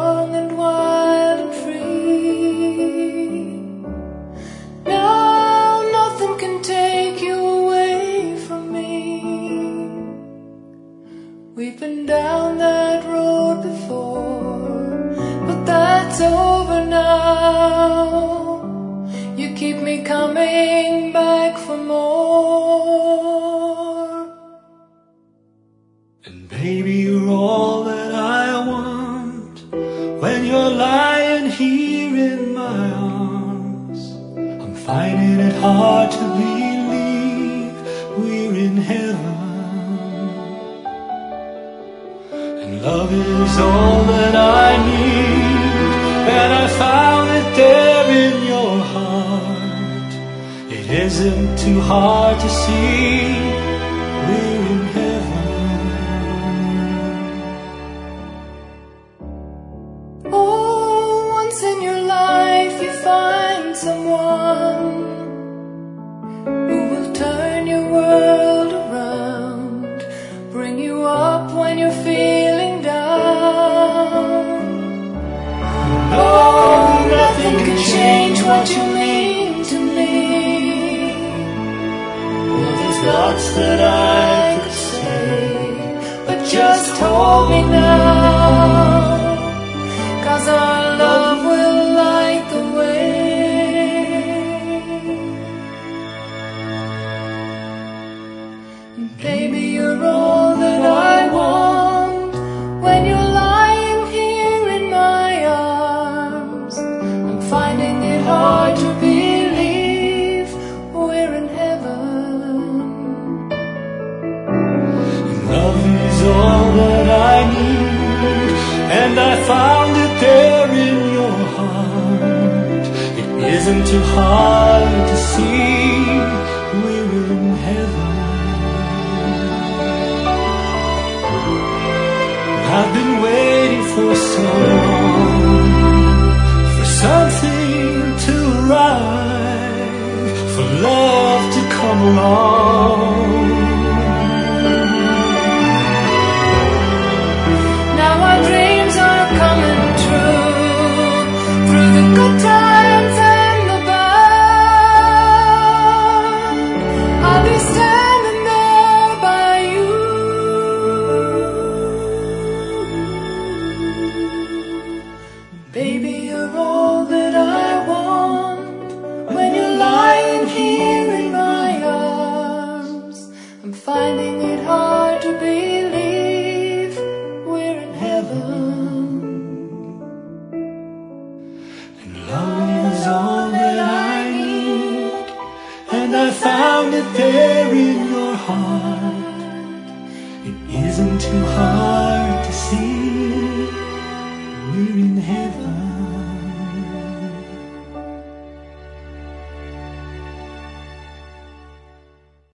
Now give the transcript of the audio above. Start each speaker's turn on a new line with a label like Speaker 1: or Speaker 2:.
Speaker 1: young and wild and free. Now nothing can take you away from me. We've been down that road before, but that's over now. You keep me coming back for more.
Speaker 2: And baby, you're all that I want when you're lying here in my arms. I'm finding it hard to believe we're in heaven. And love is all that I need, and I found it there in your heart. It isn't too hard to see we're in heaven.
Speaker 1: Oh, once in your life you find someone who will turn your world around, bring you up when you're feeling down. No, nothing can change what you mean to me. Well, there's lots that I could say, but just hold me now, 'cause our love will light the way. And baby, you're all that I want when you're lying here in my arms. I'm finding it hard to believe we're in heaven.
Speaker 2: Love is all that I need, and I found it there in your heart. It isn't too hard to see we're in heaven. I've been waiting for so long for something to arrive, for love to come along.
Speaker 1: Now our dreams are coming true, through the good times and the bad. I'll be standing there by you. Baby, you're all that I want when you're lying here in my arms. I'm finding it hard to believe we're in heaven.
Speaker 2: And love is all that I need, and I found it there in your heart. It isn't too hard to see